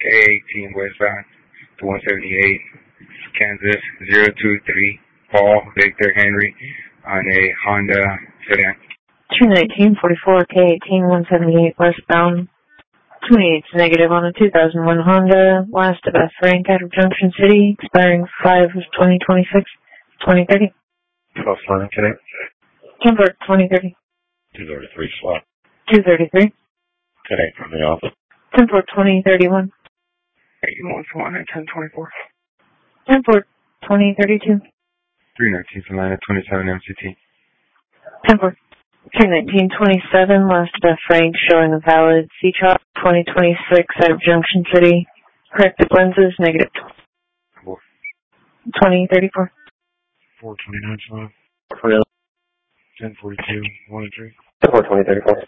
K18 westbound to 178 Kansas 023 Paul Victor Henry on a Honda sedan. 21944 K18 178 westbound. 28's negative on a 2001 Honda. Last of Frank out of Junction City, expiring 5/2026, 2030. Close line today. Convert 2030. 233 slot. 233. Today from the office. 10/4/2031. 81 at 1024. 10/4/2032. 319 Atlanta 27 MCT. 10/4. 21927, last of Frank, showing a valid C-Chop 2026 out of Junction City. Corrected lenses, negative 2034. 429 slot. 1042 1 and 3. 10/4/2034.